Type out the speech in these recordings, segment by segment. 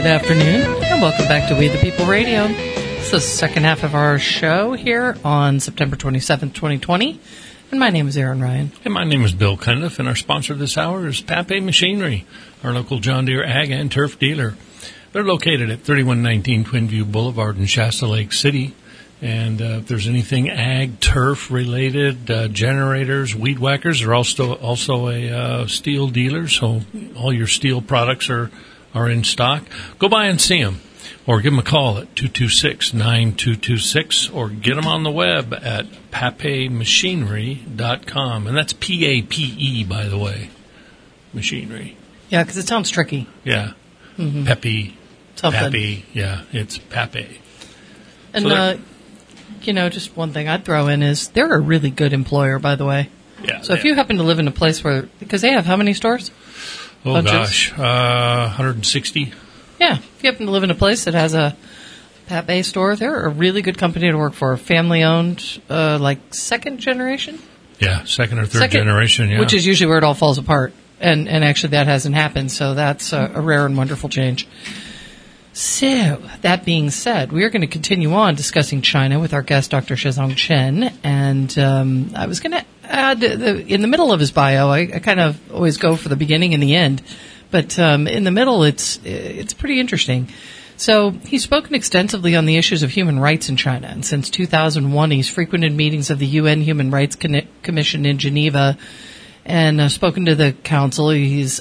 good afternoon, and welcome back to We the People Radio. This is the second half of our show here on September 27th, 2020, and my name is Aaron Ryan. And my name is Bill Cundiff, and our sponsor this hour is Pape Machinery, our local John Deere ag and turf dealer. They're located at 3119 Twinview Boulevard in Shasta Lake City, and if there's anything ag, turf related, generators, weed whackers, they're also a steel dealer, so all your steel products are in stock. Go by and see them, or give them a call at 226-9226, or get them on the web at papemachinery.com. And that's P-A-P-E, by the way, machinery. Yeah, because it sounds tricky. Yeah. Mm-hmm. Pepe, Pappy, yeah, it's Pape. And, just one thing I'd throw in is they're a really good employer, by the way. Yeah. So if you happen to live in a place where, because they have how many stores? Oh, Bunches? Gosh, 160. Yeah, if you happen to live in a place that has a Pape store, they're a really good company to work for. Family-owned, like second generation? Yeah, second or third generation, yeah. Which is usually where it all falls apart. And actually that hasn't happened, so that's a rare and wonderful change. So, that being said, we are going to continue on discussing China with our guest, Dr. Shizong Chen. And I was going to add, in the middle of his bio, I kind of always go for the beginning and the end. But in the middle, it's pretty interesting. So, he's spoken extensively on the issues of human rights in China. And since 2001, he's frequented meetings of the UN Human Rights Commission in Geneva and spoken to the council. He's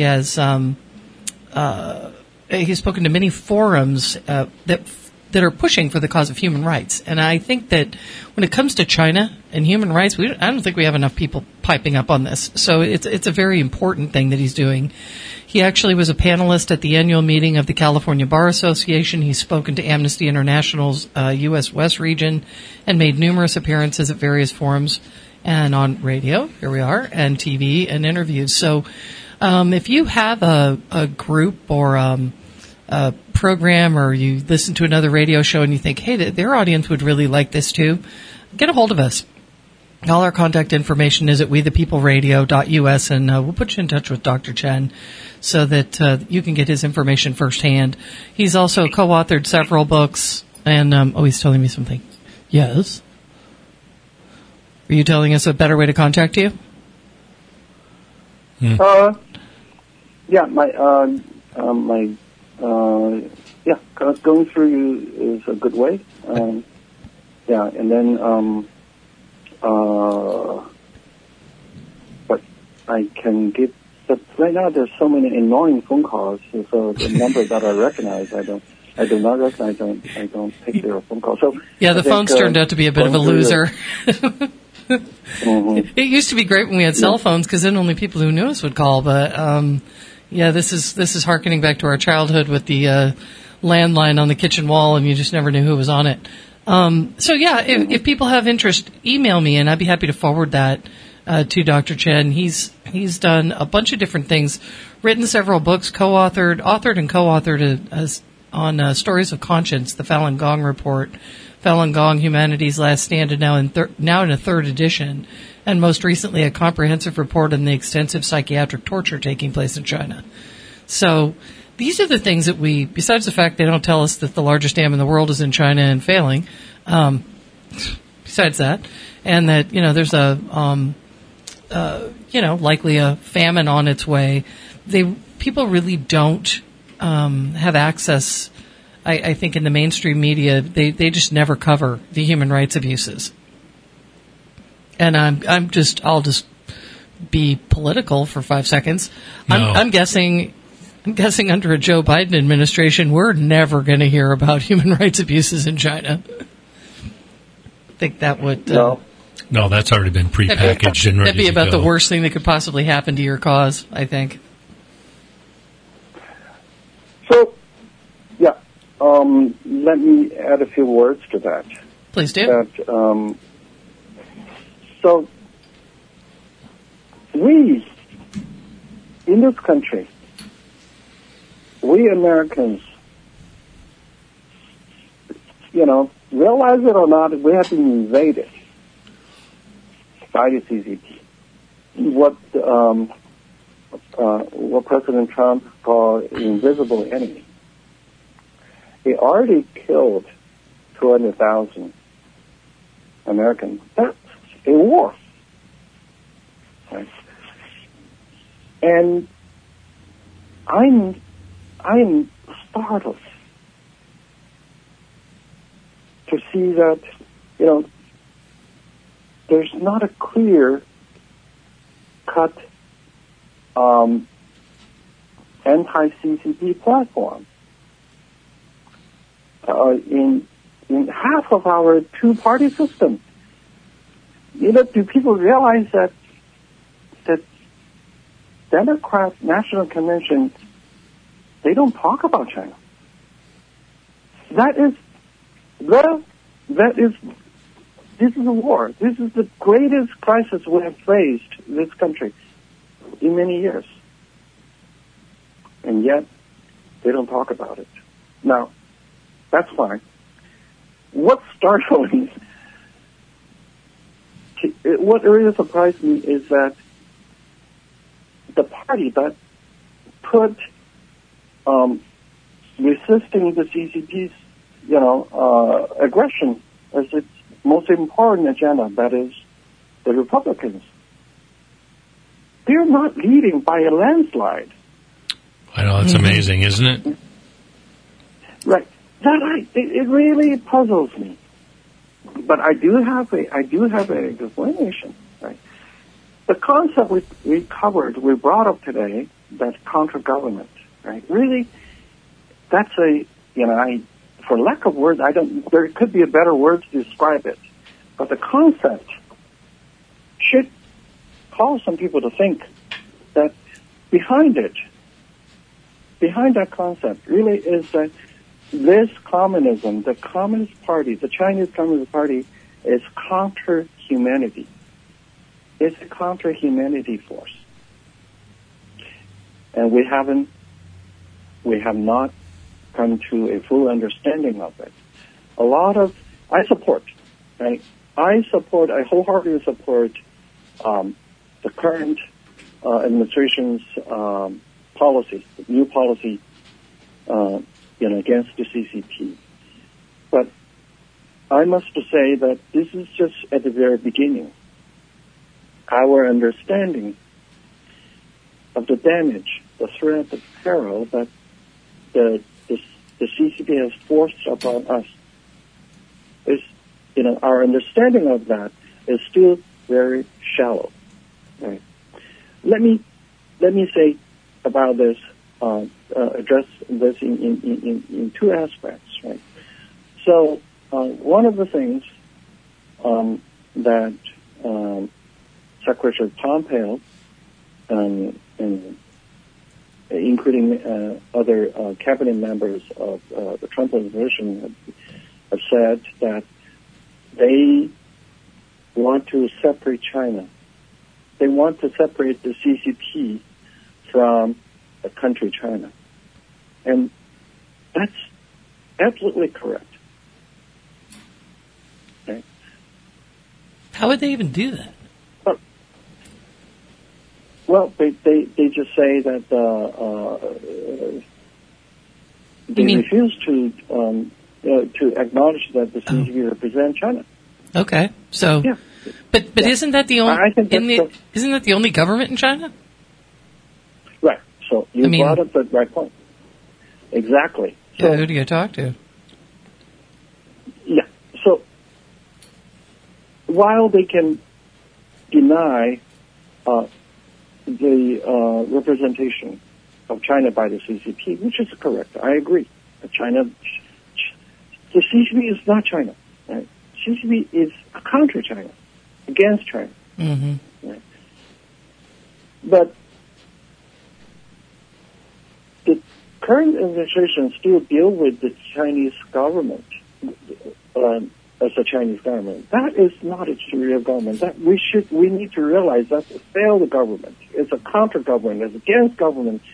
spoken to many forums that are pushing for the cause of human rights. And I think that when it comes to China and human rights, I don't think we have enough people piping up on this. So it's a very important thing that he's doing. He actually was a panelist at the annual meeting of the California Bar Association. He's spoken to Amnesty International's U.S. West region and made numerous appearances at various forums and on radio, here we are, and TV and interviews. So if you have a group or a program, or you listen to another radio show and you think, hey, their audience would really like this too, get a hold of us. All our contact information is at wethepeopleradio.us, and we'll put you in touch with Dr. Chen so that you can get his information firsthand. He's also co-authored several books, and he's telling me something. Yes? Are you telling us a better way to contact you? Yeah, going through you is a good way. And then, but I can give. But right now, there's so many annoying phone calls. So the number that I recognize, I do not recognize. I don't take their phone call. So yeah, the phone's turned out to be a bit of a loser. Mm-hmm. It used to be great when we had cell phones, because then only people who knew us would call. But this is hearkening back to our childhood with the landline on the kitchen wall, and you just never knew who was on it. If people have interest, email me, and I'd be happy to forward that to Dr. Chen. He's done a bunch of different things, written several books, authored and co-authored on Stories of Conscience, the Falun Gong Report, Falun Gong, Humanity's Last Stand, and now in a third edition, and most recently a comprehensive report on the extensive psychiatric torture taking place in China. So these are the things that besides the fact they don't tell us that the largest dam in the world is in China and failing, besides that, and that, there's likely a famine on its way, people really don't have access. I think in the mainstream media, they just never cover the human rights abuses. And I'll just be political for 5 seconds. No. I'm guessing under a Joe Biden administration, we're never going to hear about human rights abuses in China. I think that would... No, that's already been prepackaged and ready that'd be to about go. The worst thing that could possibly happen to your cause, I think. So, let me add a few words to that. Please do. So, we, in this country, we Americans, realize it or not, we have been invaded by the CCP. What President Trump called invisible enemy. They already killed 200,000 Americans. That's a war. Right? And I'm startled to see that, there's not a clear-cut anti-CCP platform. In half of our two-party system, do people realize that Democrat National Convention, they don't talk about China? This is a war. This is the greatest crisis we have faced in this country in many years. And yet, they don't talk about it. Now, that's fine. What's startling, what really surprised me is that the party that put resisting the CCP's, aggression as its most important agenda, that is the Republicans, they're not leading by a landslide. I know, it's amazing, isn't it? Right. It really puzzles me. But I do have an explanation, right? The concept we brought up today, that contra-government, right? Really, that's for lack of words, there could be a better word to describe it. But the concept should cause some people to think that behind that concept really is that this communism, the Communist Party, the Chinese Communist Party, is counter-humanity. It's a counter-humanity force. And we have not come to a full understanding of it. I wholeheartedly support the current administration's policy, new policy, against the CCP. But I must say that this is just at the very beginning. Our understanding of the damage, the threat, the peril that the CCP has forced upon us is, our understanding of that is still very shallow. Right? Let me say about this, address this in two aspects. Right? So one of the things that Secretary Pompeo and including other cabinet members of the Trump administration have said that they want to separate China. They want to separate the CCP from the country China. And that's absolutely correct. Okay. How would they even do that? Well, they just say that they refuse to acknowledge that the CCP represent China. Okay, so yeah. but isn't that the only isn't that the only government in China? Right. So you brought up the right point. Exactly. So, yeah, who do you talk to? Yeah. So while they can deny the representation of China by the CCP, which is correct. I agree. The CCP is not China. Right? CCP is a counter China, against China. Mm-hmm. Right? But the current administration still deal with the Chinese government as a Chinese government. That is not a real government. That we need to realize that's a failed government. It's a counter government. It's against government.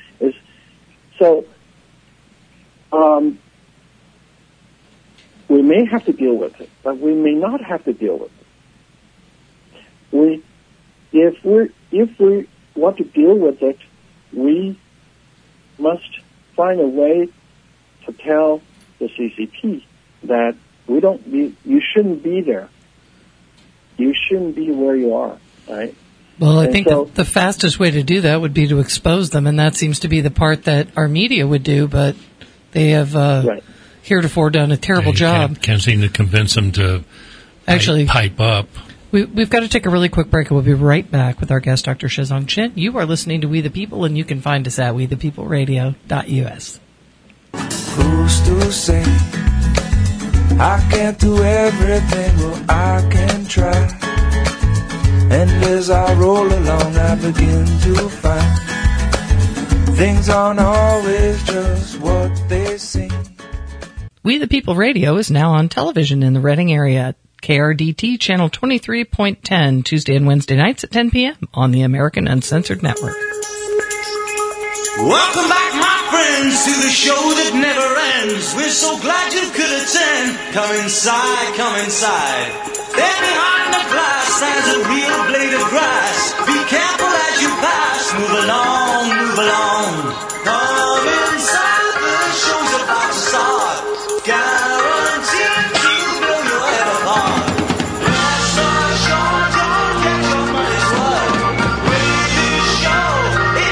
We may have to deal with it, but we may not have to deal with it. If we want to deal with it, we must find a way to tell the CCP that you shouldn't be there. You shouldn't be where you are, right? Well, I think the fastest way to do that would be to expose them, and that seems to be the part that our media would do, but they have heretofore done a terrible job. Can't seem to convince them to actually pipe up. We've got to take a really quick break, and we'll be right back with our guest, Dr. Shizong Chen. You are listening to We the People, and you can find us at wethepeopleradio.us. Who's to say I can't do everything? Well, I can try. And as I roll along, I begin to find things aren't always just what they seem. We the People Radio is now on television in the Reading area. KRDT Channel 23.10, Tuesday and Wednesday nights at 10 p.m. on the American Uncensored Network. Welcome back, my friends, to the show that never ends. We're so glad you could attend. Come inside, come inside. There behind the glass stands a real blade of grass. Be careful as you pass. Move along, move along. Come inside, the show's about to start. Guaranteed to blow your head apart. Life's so short, don't get your money's worth. With this show, it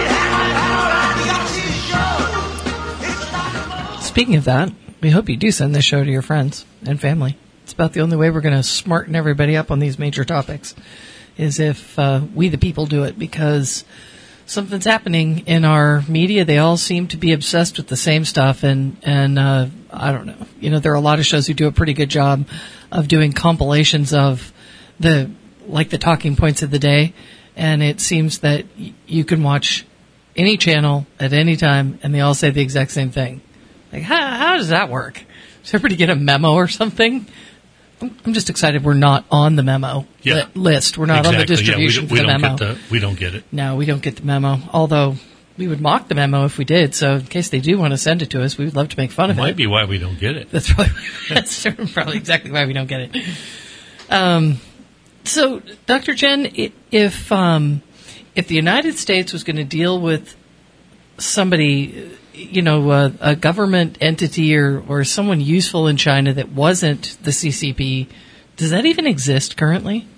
Speaking of that, we hope you do send this show to your friends and family. It's about the only way we're going to smarten everybody up on these major topics, is if we the people do it, because something's happening in our media. They all seem to be obsessed with the same stuff, and I don't know. You know, there are a lot of shows who do a pretty good job of doing compilations of the talking points of the day, and it seems that you can watch any channel at any time, and they all say the exact same thing. Like, how does that work? Does everybody get a memo or something? I'm just excited we're not on the memo list. We're not on the distribution for the memo. We don't get it. No, we don't get the memo. Although we would mock the memo if we did. So in case they do want to send it to us, we would love to make fun of it. Might be why we don't get it. That's probably exactly why we don't get it. So, Dr. Chen, if the United States was going to deal with somebody, a government entity or someone useful in China that wasn't the CCP, does that even exist currently?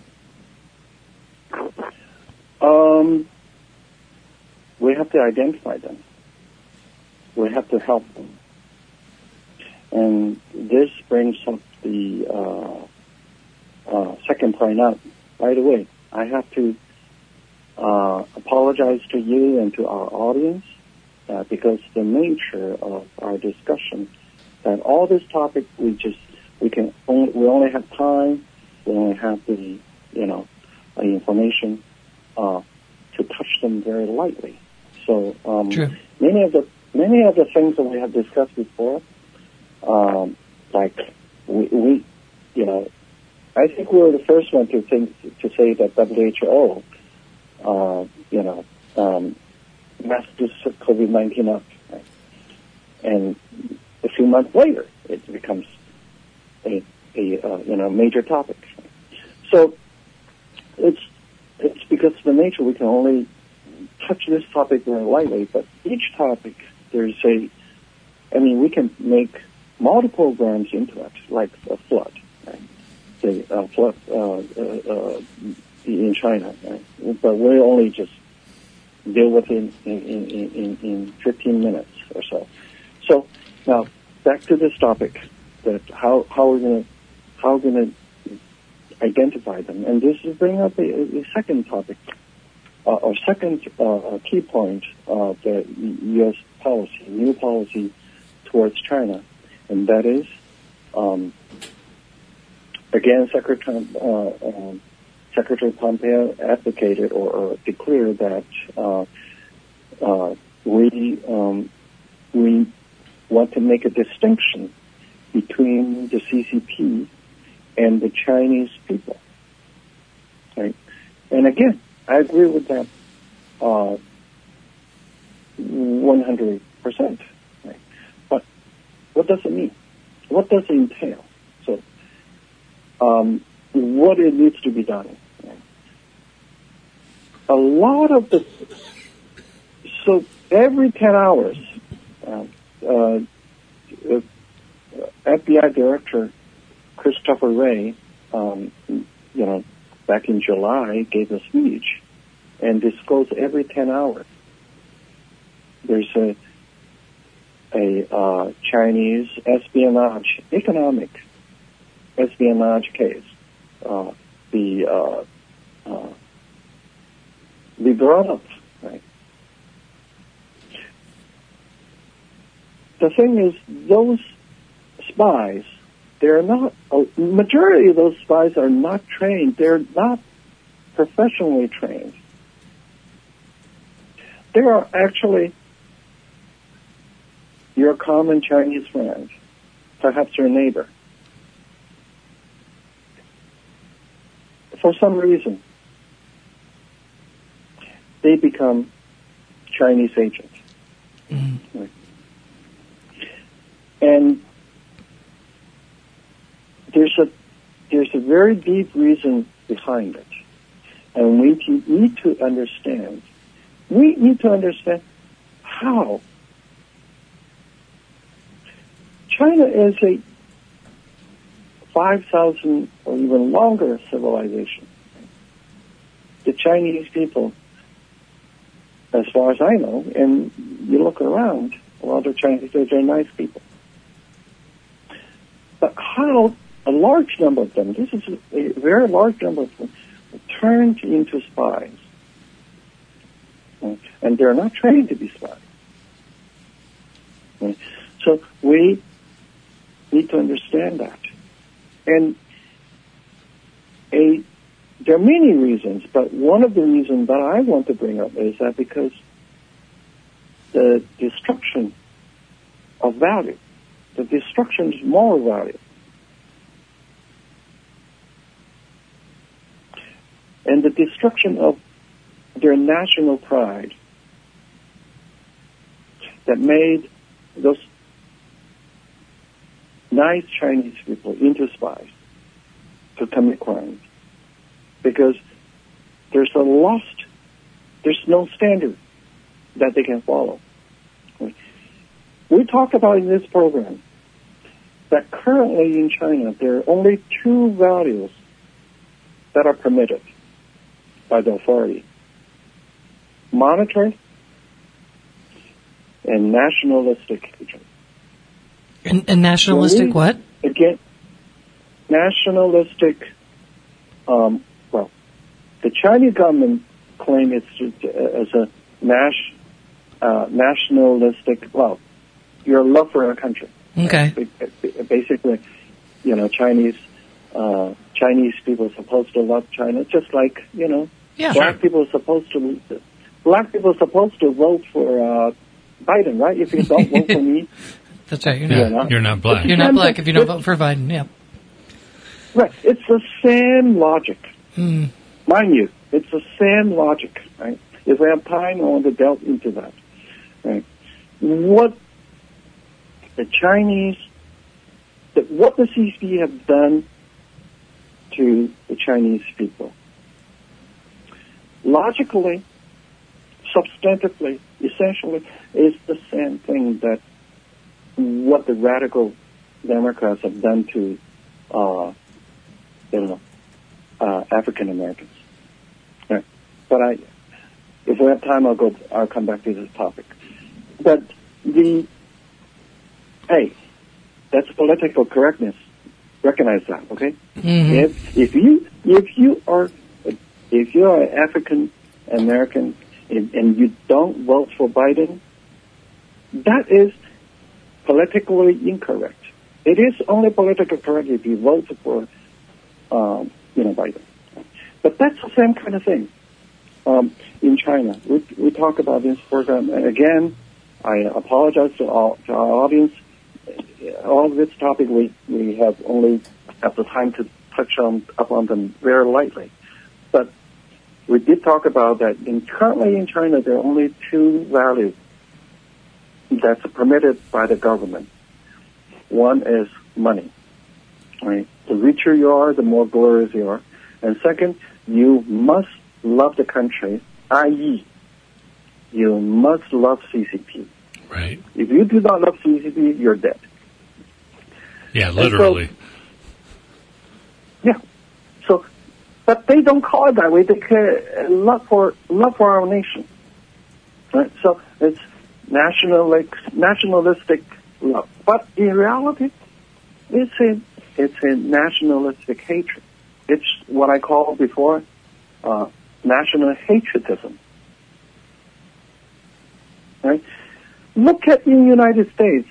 We have to identify them. We have to help them. And this brings up the second point out. By the way, I have to apologize to you and to our audience because the nature of our discussion, that all this topic we only have time, we only have the information to touch them very lightly. So many of the things that we have discussed before, like we I think we were the first one to say that WHO, messes COVID-19 up, right? And a few months later, it becomes a major topic. So it's because of the nature we can only touch this topic very lightly, but each topic we can make multiple programs into it, like a flood, right? The flood in China, right? But we only just deal with it in 15 minutes or so. So now back to this topic, that how we're going to identify them, and this is bring up a second topic, or second key point of the U.S. policy, new policy towards China, and that is, again, Secretary Pompeo advocated or declared that we want to make a distinction between the CCP and the Chinese people. Right? And again, I agree with that 100%. Right? But what does it mean? What does it entail? So, what it needs to be done? Right? A lot of every 10 hours, FBI Director Christopher Wray, back in July, gave a speech and disclosed every 10 hours there's a Chinese economic espionage case. Be brought up, right? The thing is, those spies, majority of those spies are not trained. They're not professionally trained. They are actually your common Chinese friend, perhaps your neighbor. For some reason, they become Chinese agents. Mm-hmm. Right? And there's a very deep reason behind it. And we need to understand how China is a 5,000 or even longer civilization. The Chinese people, as far as I know, and you look around, a lot of Chinese people are nice people. But how a large number of them, this is a very large number of them, turned into spies. And they're not trained to be spies. So we need to understand that. And there are many reasons, but one of the reasons that I want to bring up is that because the destruction of value, the destruction of moral value, and the destruction of their national pride that made those nice Chinese people into spies to commit crimes. Because there's no standard that they can follow. We talked about in this program that currently in China there are only two values that are permitted by the authority: monetary and nationalistic hatred. And nationalistic what? Again, nationalistic, the Chinese government claim it's as a nationalistic, your love for our country. Okay. Basically, Chinese people are supposed to love China, just like, black people are supposed to vote for Biden, right? If you don't vote for me, that's right. You're not black. You're not black if you don't vote for Biden. Yeah. Right. It's the same logic. Mind you, it's the same logic, right? If we have time, I want to delve into that. Right? What the CCP have done to the Chinese people, logically, substantively, essentially, is the same thing that what the radical Democrats have done to, African Americans. Right. But if we have time, I'll come back to this topic. But that's political correctness. Recognize that, okay? Mm-hmm. If you're an African American and you don't vote for Biden, that is politically incorrect. It is only politically correct if you vote for, Biden. But that's the same kind of thing in China. We talk about this program. And again, I apologize to our audience. All of this topic we have only have the time to touch upon them very lightly. But we did talk about that currently in China there are only two values that's permitted by the government. One is money. Right? The richer you are, the more glorious you are. And second, you must love the country, i.e., you must love CCP. Right. If you do not love CCP, you're dead. Yeah, literally. So, but they don't call it that way. They care love for our nation. Right? So it's nationalistic love. But in reality, it's a nationalistic hatred. It's what I called before national hatredism. Right? Look at the United States.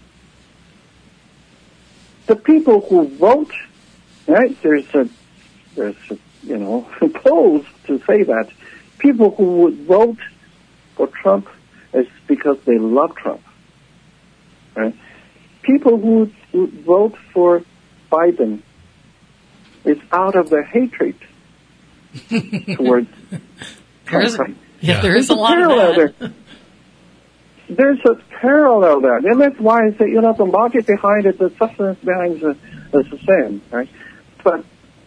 The people who vote, right? There's polls to say that people who would vote for Trump is because they love Trump, right? People who would vote for Biden is out of their hatred towards Trump. There is a lot of that. There. There's a parallel there, and that's why I say, the logic behind it, the substance behind it is the same, right? But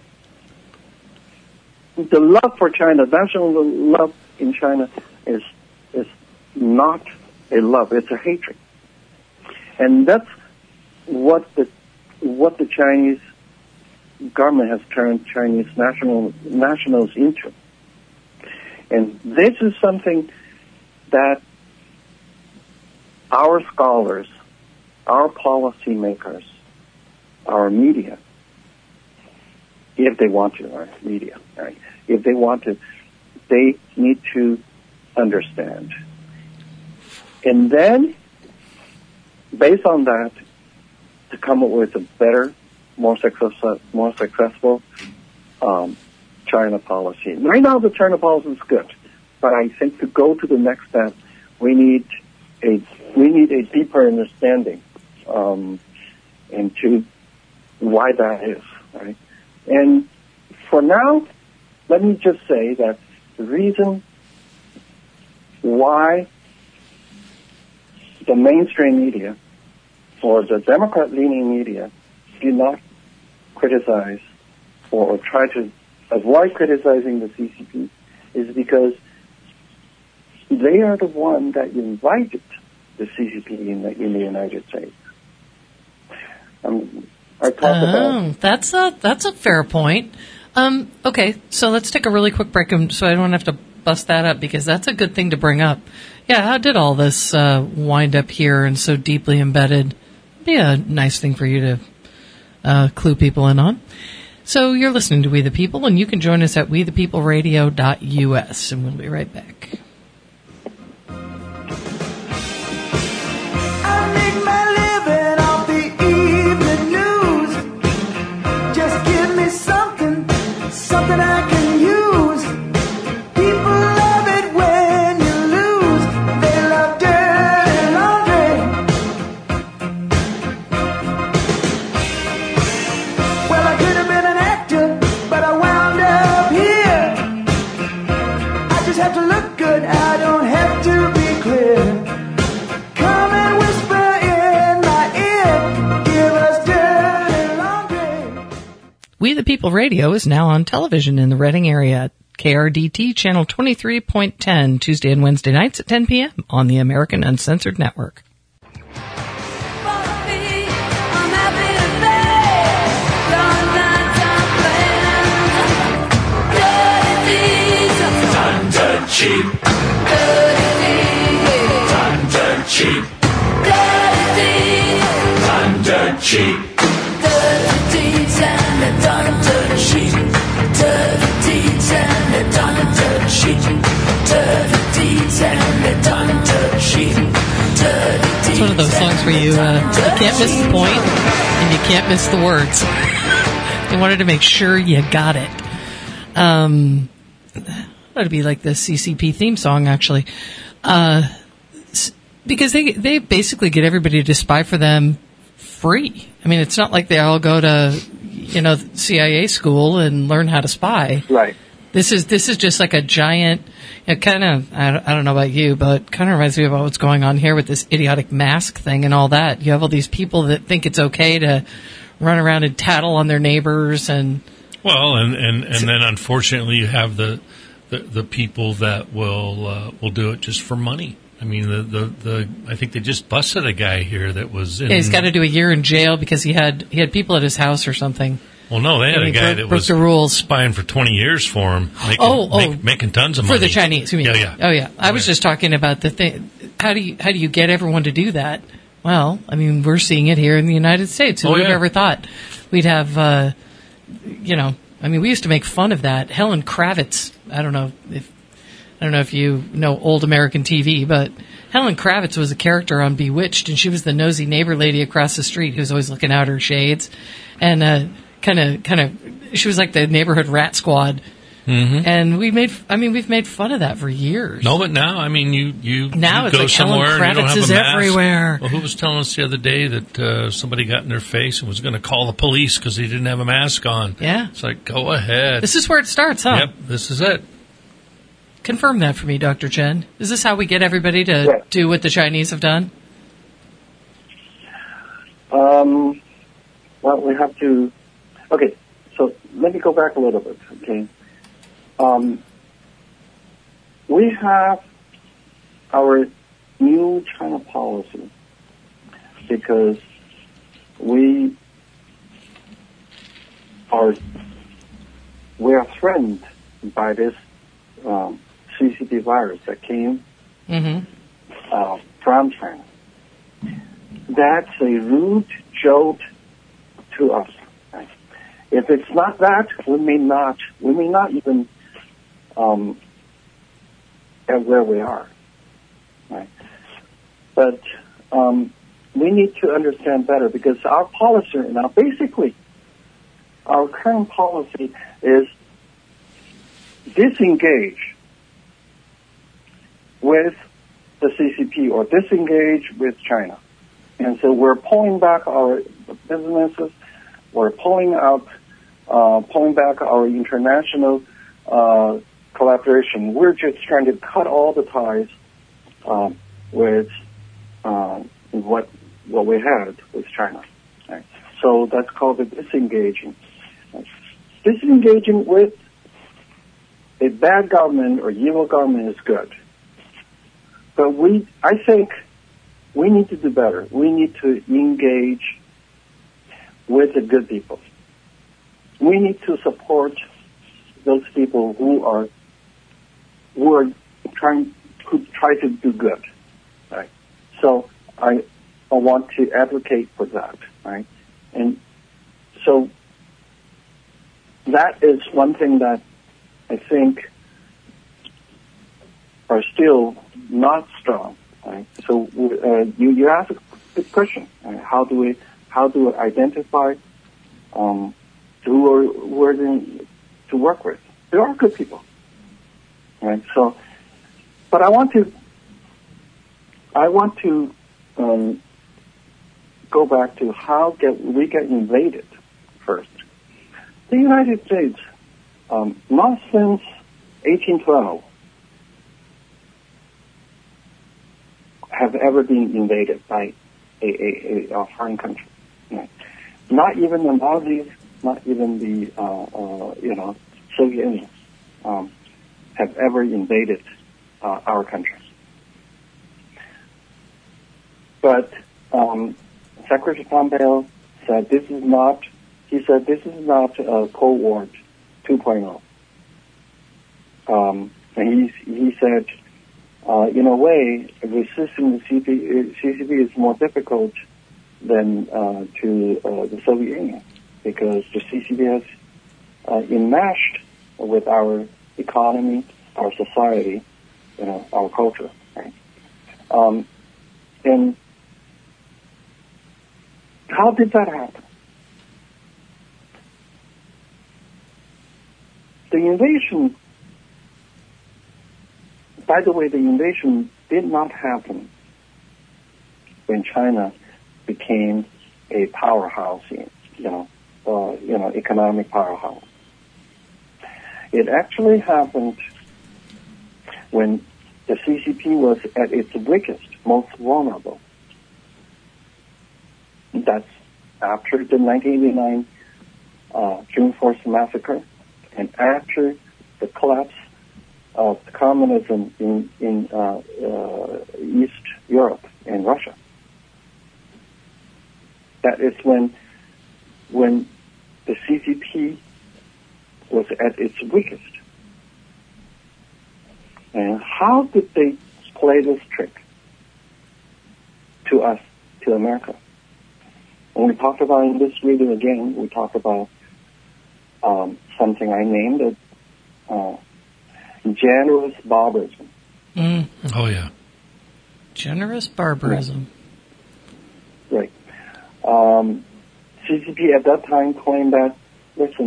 the love for China, national love in China, is not a love; it's a hatred, and that's what the Chinese government has turned Chinese nationals into, and this is something that our scholars, our policymakers, our media, if they want to, our media, right? If they want to, they need to understand. And then, based on that, to come up with a better, more successful China policy. Right now, the China policy is good, but I think to go to the next step, we need a deeper understanding into why that is, right? And for now, let me just say that the reason why the mainstream media or the Democrat-leaning media do not criticize or try to avoid criticizing the CCP is because they are the one that invited the CCP in the United States. I talked about... That's a fair point. Okay, so let's take a really quick break so I don't have to bust that up because that's a good thing to bring up. Yeah, how did all this wind up here and so deeply embedded? Be a nice thing for you to clue people in on. So you're listening to We the People, and you can join us at wethepeopleradio.us, and we'll be right back. Something I can use. People love it when you lose. They love dirty laundry. Well, I could have been an actor, but I wound up here. I just have to look good. I don't have to be clear. Come and whisper in my ear. Give us dirty laundry. We the People Radio is now on television in the Reading area. KRDT Channel 23.10, Tuesday and Wednesday nights at 10 p.m. on the American Uncensored Network. Cheap. Thunder cheap. Thunder cheap. It's one of those songs where you can't miss the point and you can't miss the words. They wanted to make sure you got it. That'd be like the CCP theme song, actually, because they basically get everybody to spy for them free. I mean, it's not like they all go to CIA school and learn how to spy. Right. This is just like a giant. It kind of, I don't know about you, but kind of reminds me about what's going on here with this idiotic mask thing and all that. You have all these people that think it's okay to run around and tattle on their neighbors and. Well, and then unfortunately you have the people that will do it just for money. I mean, I think they just busted a guy here that was in... Yeah, he's got to do a year in jail because he had people at his house or something. Well, no, they had a guy that was the rules. spying for 20 years for him, making tons of for money. the Chinese. You mean? Yeah. Oh, yeah. I was just talking about the thing. How do you get everyone to do that? Well, I mean, we're seeing it here in the United States. Who would have ever thought we'd have, I mean, we used to make fun of that. Helen Kravitz. I don't know if you know old American TV, but Helen Kravitz was a character on Bewitched, and she was the nosy neighbor lady across the street who was always looking out her shades, and kind of, she was like the neighborhood rat squad. Mm-hmm. And we've made fun of that for years. No, but now, I mean, you now it's go like somewhere Helen and you don't Kravitz have is a mask. everywhere. Well, who was telling us the other day that somebody got in their face and was going to call the police because he didn't have a mask on? Yeah. It's like, go ahead. This is where it starts, huh? Yep, this is it. Confirm that for me, Dr. Chen. Is this how we get everybody to do what the Chinese have done? Well, we have to... Okay, so let me go back a little bit, okay? We have our new China policy because we are threatened by this CCP virus that came from China. That's a rude jolt to us. Right? If it's not that, we may not even at where we are. Right? But we need to understand better because our policy now, basically, our current policy is disengage with the CCP or disengage with China. And so we're pulling back our businesses, we're pulling back our international collaboration. We're just trying to cut all the ties with what we had with China. Right? So that's called the disengaging. Right? Disengaging with a bad government or evil government is good. But I think we need to do better. We need to engage with the good people. We need to support those people who try to do good. Right? So I want to advocate for that. Right? And so that is one thing that I think are still not strong. Right? So you ask a good question. Right? How do we identify who are going to work with? There are good people. Right? So, but I want to go back to how we get invaded first. The United States, not since 1812, have ever been invaded by a foreign country. Right? Not even the Nazis, not even the Soviet Union have ever invaded our country. But Secretary Pompeo said this is not Cold War 2.0. And he said, in a way, resisting the CCP is more difficult than to the Soviet Union because the CCP has enmeshed with our economy, our society, our culture. Right? And how did that happen? The invasion. By the way, the invasion did not happen when China became a powerhouse, economic powerhouse. It actually happened when the CCP was at its weakest, most vulnerable. That's after the 1989 June 4th massacre and after the collapse of communism in East Europe and Russia. That is when the CCP was at its weakest. And how did they play this trick to us, to America? When we talked about in this reading again, we talked about something I named it generous barbarism. Mm. Oh, yeah. Generous barbarism. Right. CCP at that time claimed that, listen,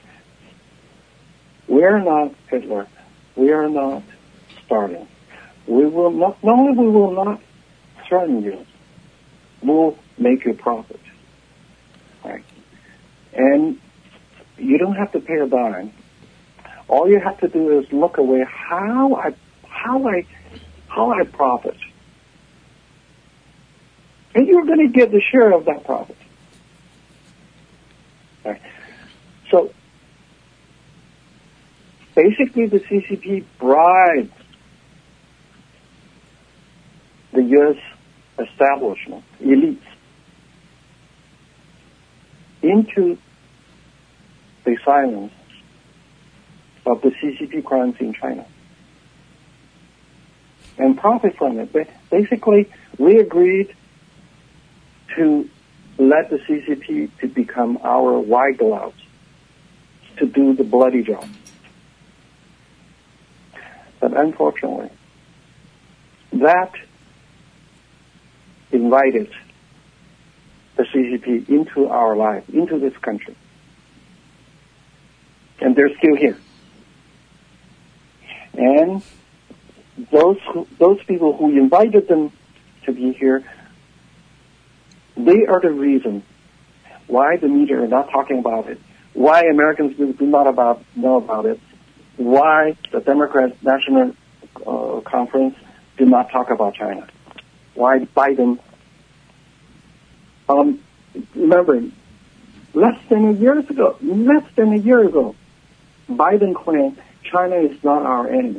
we're not Hitler. We are not Stalin. We will not only we will not threaten you, we'll make you profit. Right. And you don't have to pay a dime. All you have to do is look away how I profit. And you're going to get the share of that profit. Right. So basically the CCP bribed the U.S. establishment, elites, into the silence of the CCP crimes in China and profit from it. Basically, we agreed to let the CCP to become our white gloves to do the bloody job. But unfortunately, that invited the CCP into our life, into this country. And they're still here. And those people who invited them to be here, they are the reason why the media are not talking about it, why Americans do not know about it, why the Democrat National Conference did not talk about China, why Biden. Remember, less than a year ago, Biden claimed China is not our enemy.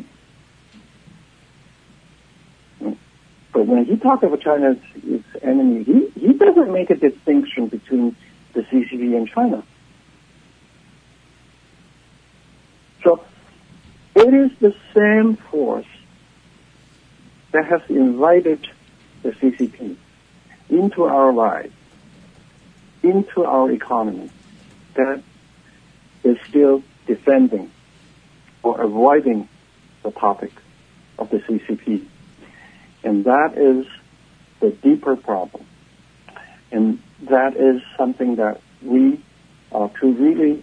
But when he talks about China as his enemy, he doesn't make a distinction between the CCP and China. So it is the same force that has invited the CCP into our lives, into our economy, that is still defending or avoiding the topic of the CCP. And that is the deeper problem. And that is something that we, to really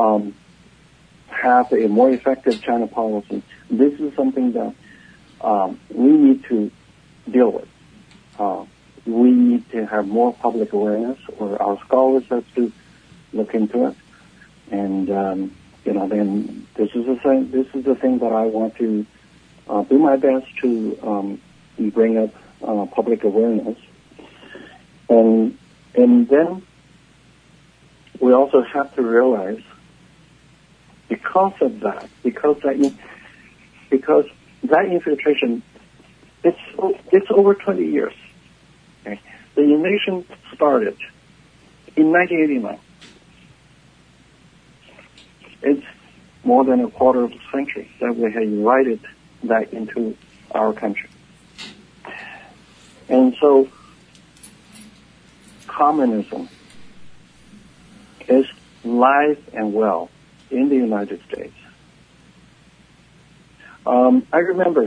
have a more effective China policy, this is something that we need to deal with. We need to have more public awareness, or our scholars have to look into it. And, then this is the thing that I want to do my best to bring up public awareness. And then we also have to realize, because that infiltration, it's over 20 years. Okay? The invasion started in 1989. It's more than a quarter of a century that we have invited that into our country. And so communism is alive and well in the United States. I remember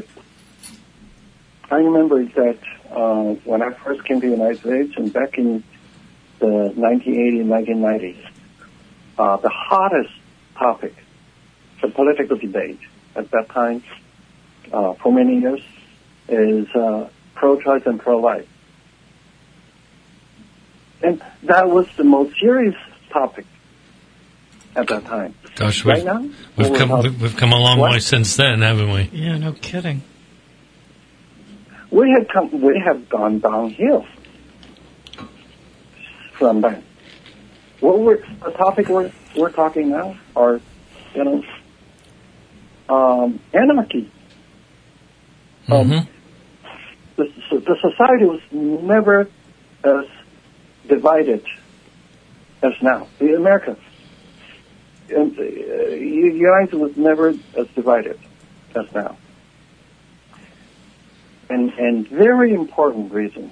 that when I first came to the United States, and back in the 1980s, 1990s, the hottest topic, the political debate at that time, for many years, is pro-choice and pro-life. And that was the most serious topic at that time. Gosh, right now, we've come a long way since then, haven't we? Yeah, no kidding. We have gone downhill from that. The topic we're talking now are, anarchy. Mm-hmm. The society was never as divided as now. The Americans, the United States was never as divided as now. And very important reason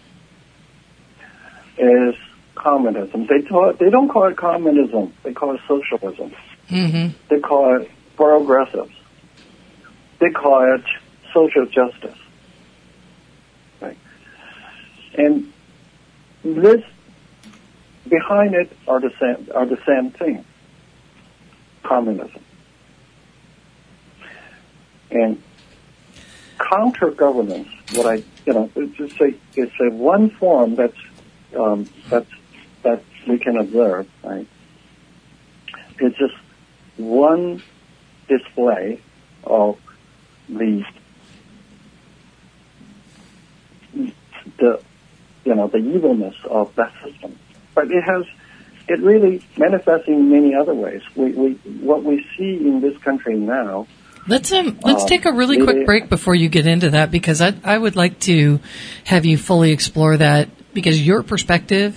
is communism. They don't call it communism. They call it socialism. Mm-hmm. They call it progressives. They call it social justice. Right? And this behind it are the same thing. Communism. And counter governance, it's a one form that we can observe, right? It's just one display of the evilness of that system. But it really manifests in many other ways. What we see in this country now. Let's take a really quick break before you get into that, because I would like to have you fully explore that, because your perspective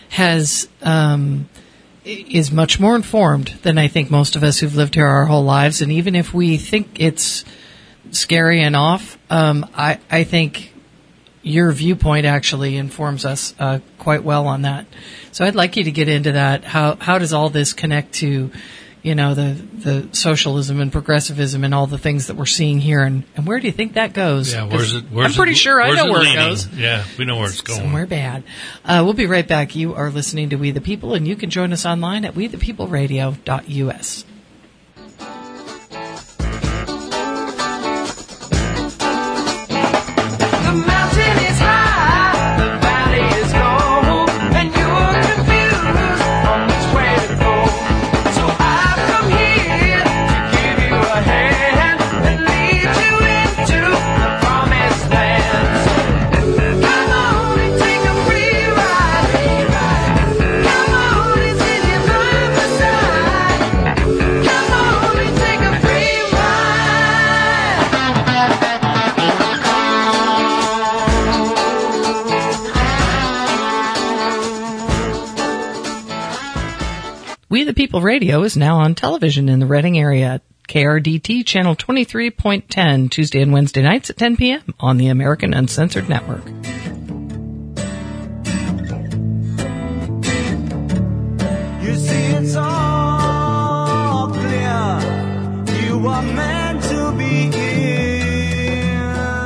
is much more informed than I think most of us who've lived here our whole lives. And even if we think it's scary and off, I think your viewpoint actually informs us quite well on that. So I'd like you to get into that. How does all this connect to, the socialism and progressivism and all the things that we're seeing here, and where do you think that goes? Yeah, I'm pretty sure I know where it goes. Yeah, we know where it's going. Somewhere bad. We'll be right back. You are listening to We the People, and you can join us online at wethepeopleradio.us. We the People Radio is now on television in the Reading area at KRDT Channel 23.10, Tuesday and Wednesday nights at 10 p.m. on the American Uncensored Network. You see, it's all clear. You are meant to be here.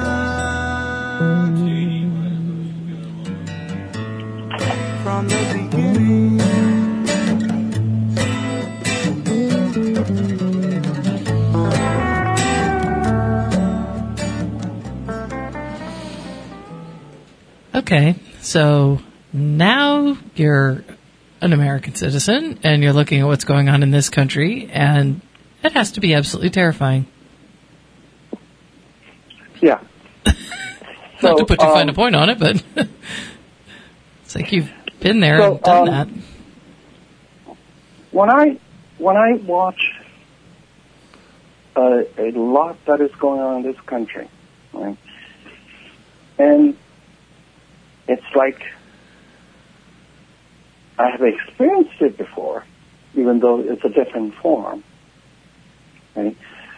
From the beginning. Okay, so now you're an American citizen and you're looking at what's going on in this country, and it has to be absolutely terrifying. Yeah. Not to put too fine a point on it, but it's like you've been there and done that. When I watch a lot that is going on in this country, right, and it's like I have experienced it before, even though it's a different form. Right?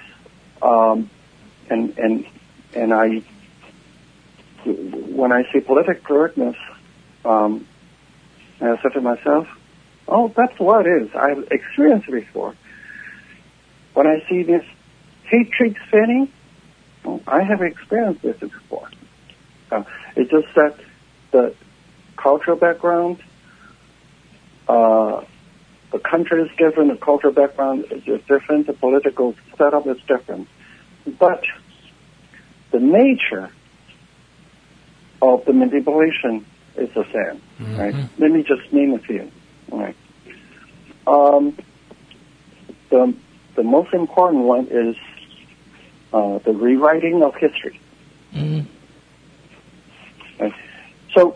And I, when I see political correctness, I said to myself, "Oh, that's what it is. I've experienced it before." When I see this hatred spinning, I have experienced this before. It's just that the cultural background, the country is different, the cultural background is different, the political setup is different. But the nature of the manipulation is the same, right? Let me just name a few. Right. The most important one is the rewriting of history. Mm-hmm. Right. So,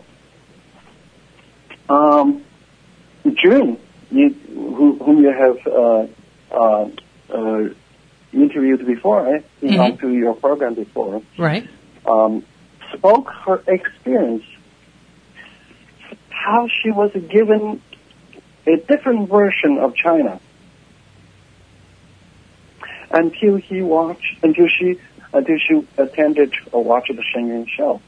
June, whom you have interviewed before, came on to your program before, Right. Spoke her experience, how she was given a different version of China until she attended or watched the Shenyang show.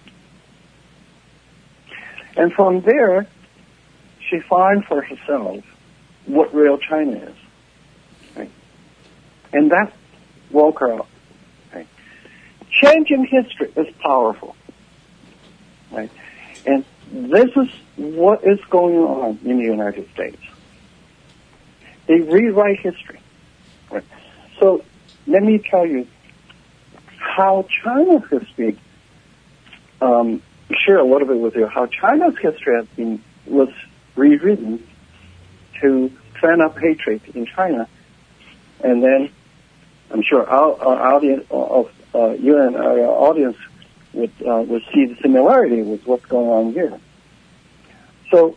And from there, she found for herself what real China is. Right? And that woke her up. Right? Changing history is powerful. Right? And this is what is going on in the United States. They rewrite history. Right? So let me tell you how China's history, share a little bit with you, how China's history was rewritten to fan up hatred in China. And then I'm sure our audience, you and our audience would see the similarity with what's going on here. So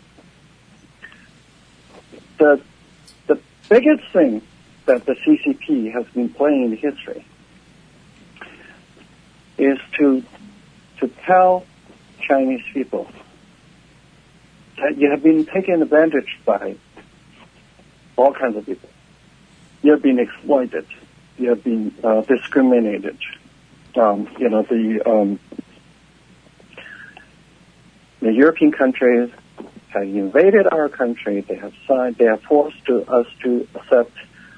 the biggest thing that the CCP has been playing in history is to tell Chinese people that you have been taken advantage by all kinds of people. You have been exploited. You have been discriminated. The European countries have invaded our country. They have forced us to accept,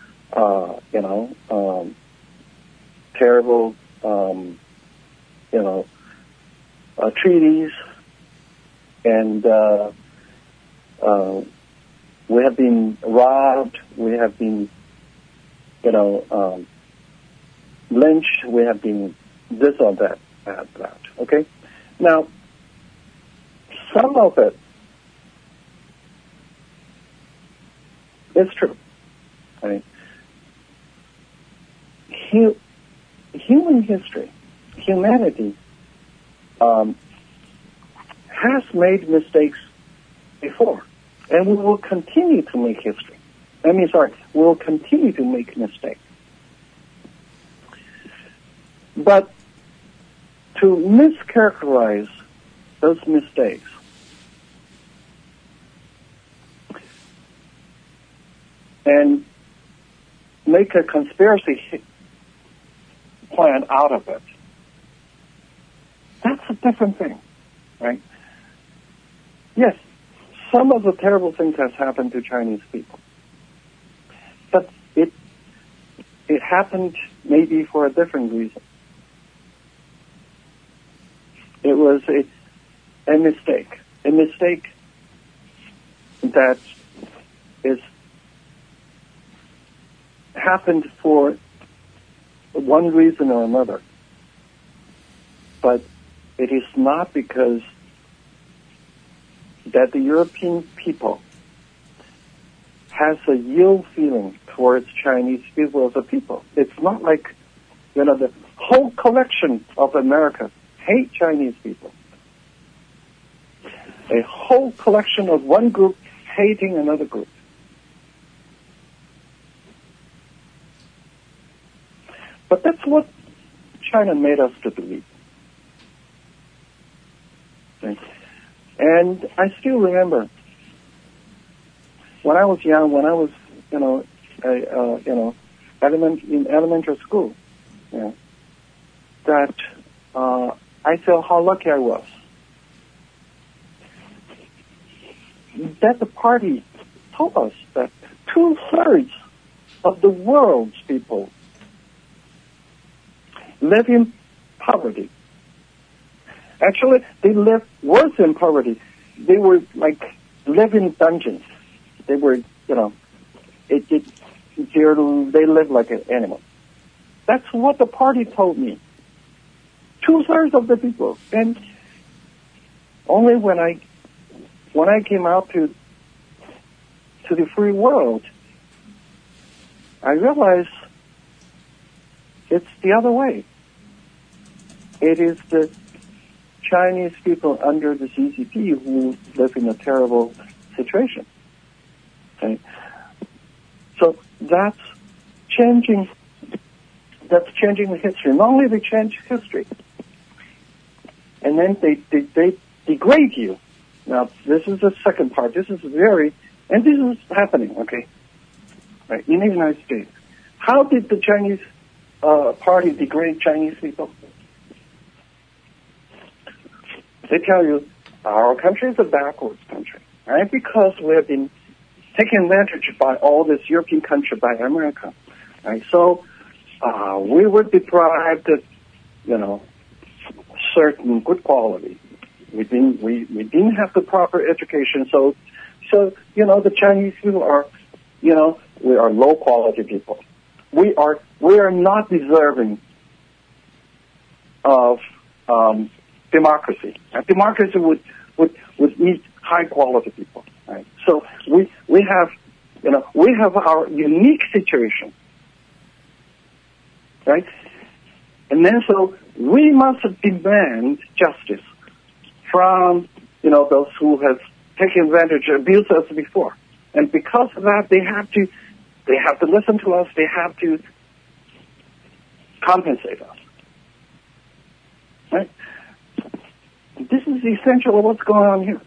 terrible, treaties, and we have been robbed. We have been, lynched. We have been this or that, that. Okay, now some of it is true. Right? Human history, humanity, has made mistakes before, and we will continue to make history. We will continue to make mistakes. But to mischaracterize those mistakes and make a conspiracy plan out of it, that's a different thing, right? Yes, some of the terrible things has happened to Chinese people, but it happened maybe for a different reason. It was a mistake that is happened for one reason or another, but it is not because that the European people has a ill feeling towards Chinese people as a people. It's not like, the whole collection of America hate Chinese people. A whole collection of one group hating another group. But that's what China made us to believe. Okay. And I still remember when I was young, when I was, in elementary school, that I felt how lucky I was. That the party told us that 2/3 of the world's people live in poverty. Actually, they live worse than poverty. They were live in dungeons. They were, they live like an animal. That's what the party told me. 2/3 of the people. And only when I came out to the free world, I realized it's the other way. It is the Chinese people under the CCP who live in a terrible situation. Okay? So that's changing that's changing the history. Not only they change history, and then they degrade you. Now, this is the second part. This is and this is happening, okay, right, in the United States. How did the Chinese party degrade Chinese people? They tell you, our country is a backwards country, right, because we have been taken advantage by all this European country, by America, right? So we were deprived of, certain good quality. We didn't have the proper education, so the Chinese people are, we are low quality people. We are not deserving of democracy. And democracy would need high quality people. Right? So we have our unique situation, right? And then so we must demand justice from those who have taken advantage, abused us before, and because of that, they have to listen to us. They have to compensate us. Right? This is essential of what's going on here.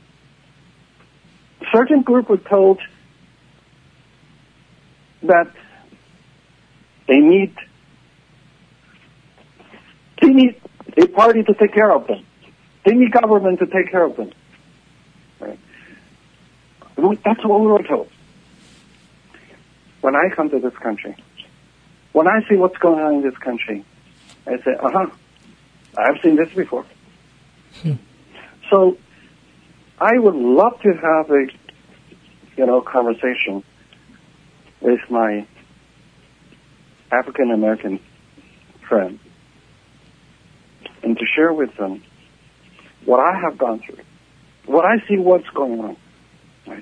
Certain group were told that they need a party to take care of them. They need government to take care of them. Right? That's what we were told. When I come to this country, when I see what's going on in this country, I say, I've seen this before. So I would love to have a, conversation with my African American friend and to share with them what I have gone through, what I see what's going on. Right?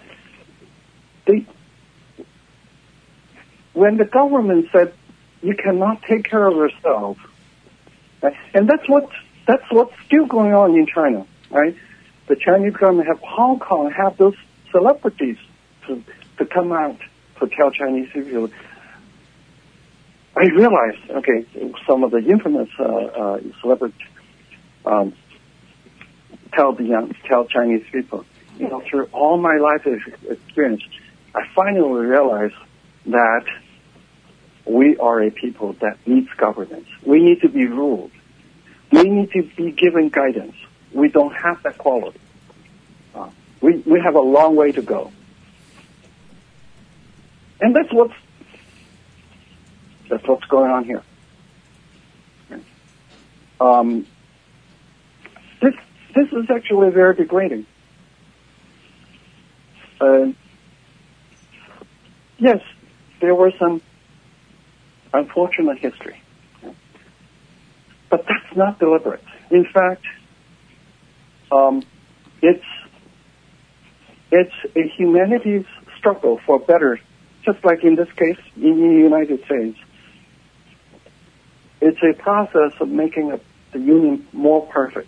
When the government said you cannot take care of yourself, right? And that's what's still going on in China, right? The Chinese government have Hong Kong have those celebrities to come out to tell Chinese people. I realized, okay, some of the infamous celebrities tell Chinese people, through all my life experience, I finally realized that we are a people that needs governance. We need to be ruled. We need to be given guidance. We don't have that quality. We have a long way to go. And that's what's going on here. This is actually very degrading. Yes, there were some unfortunate history, but that's not deliberate. In fact, it's a humanity's struggle for better, just like in this case in the United States. It's a process of making the union more perfect.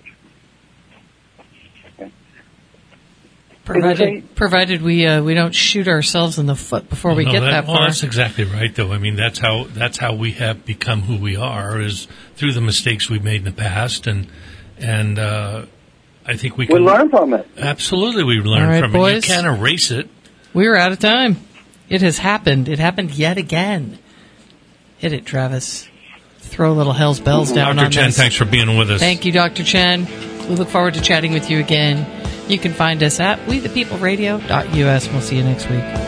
Provided we don't shoot ourselves in the foot before we get that far. Well, that's exactly right, though. I mean, that's how we have become who we are, is through the mistakes we've made in the past, and I think we learn from it. Absolutely, we learn from boys, it. You can't erase it. We're out of time. It has happened. It happened yet again. Hit it, Travis. Throw a little hell's bells down Dr. on Chen, this. thanks for being with us. Thank you, Dr. Chen. We look forward to chatting with you again. You can find us at wethepeopleradio.us. We'll see you next week.